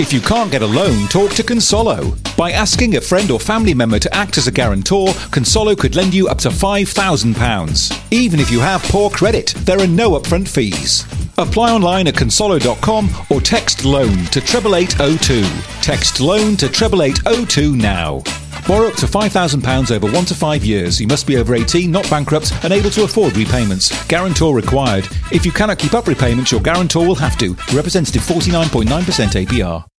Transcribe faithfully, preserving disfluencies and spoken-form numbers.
If you can't get a loan, talk to Consolo. By asking a friend or family member to act as a guarantor, Consolo could lend you up to five thousand pounds. Even if you have poor credit, there are no upfront fees. Apply online at consolo dot com or text loan to eight eight eight oh two. Text loan to eight eight eight oh two now. Borrow up to five thousand pounds over one to five years. You must be over eighteen, not bankrupt, and able to afford repayments. Guarantor required. If you cannot keep up repayments, your guarantor will have to. Representative forty-nine point nine percent A P R.